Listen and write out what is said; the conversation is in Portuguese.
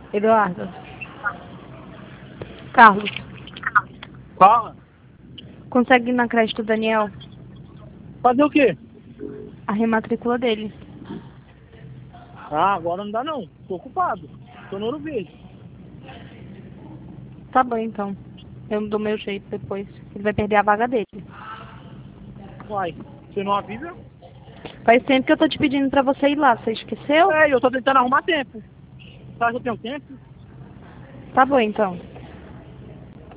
Eduardo. Carlos. Fala. Consegue ir na creche do Daniel? Fazer o quê? A rematrícula dele. Ah, agora não dá não. Tô ocupado. Tô no Ouro Verde. Tá bom, então. Eu dou meu jeito depois. Ele vai perder a vaga dele. Uai, você não avisa? Faz tempo que eu tô te pedindo pra você ir lá. Você esqueceu? É, eu tô tentando arrumar tempo. Sabe que eu tenho tempo? Tá bom, então.